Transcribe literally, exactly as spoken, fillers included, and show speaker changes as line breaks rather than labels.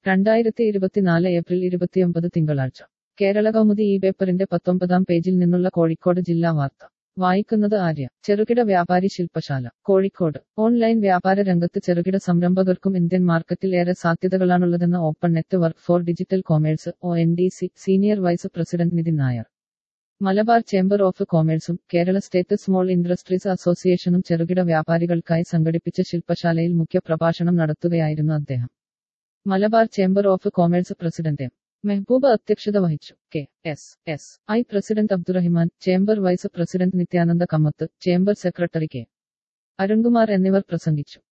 രണ്ടായിരത്തി ഇരുപത്തിനാല് ഏപ്രിൽ ഇരുപത്തിയൊമ്പത് തിങ്കളാഴ്ച കേരള കൗമുദി ഈ പേപ്പറിന്റെ പത്തൊമ്പതാം പേജിൽ നിന്നുള്ള കോഴിക്കോട് ജില്ലാ വാർത്ത വായിക്കുന്നത് ആര്യ. ചെറുകിട വ്യാപാരി ശില്പശാല കോഴിക്കോട്. ഓൺലൈൻ വ്യാപാര രംഗത്ത് ചെറുകിട സംരംഭകർക്കും ഇന്ത്യൻ മാർക്കറ്റിൽ ഏറെ സാധ്യതകളാണുള്ളതെന്ന് open network for digital commerce O N D C senior vice president Nitin Nair. Malabar chamber of കൊമേഴ്സും കേരള സ്റ്റേറ്റ് സ്മോൾ ഇൻഡസ്ട്രീസ് അസോസിയേഷനും ചെറുകിട വ്യാപാരികൾക്കായി സംഘടിപ്പിച്ച ശില്പശാലയിൽ മുഖ്യ പ്രഭാഷണം നടത്തുകയായിരുന്നു അദ്ദേഹം. Malabar chamber of commerce president M Mehaboob അധ്യക്ഷത വഹിച്ചു. K S S I president Abdurahiman, chamber vice president Nithyananda Kamath, chamber secretary K Arunkumar എന്നിവർ പ്രസംഗിച്ചു.